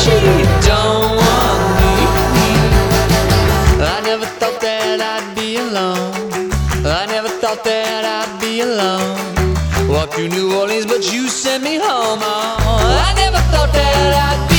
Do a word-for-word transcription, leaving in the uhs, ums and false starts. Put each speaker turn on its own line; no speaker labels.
she don't want me. I never thought that I'd be alone. I never thought that I'd be alone. Walked through New Orleans, but you sent me home. Oh, I never thought that I'd be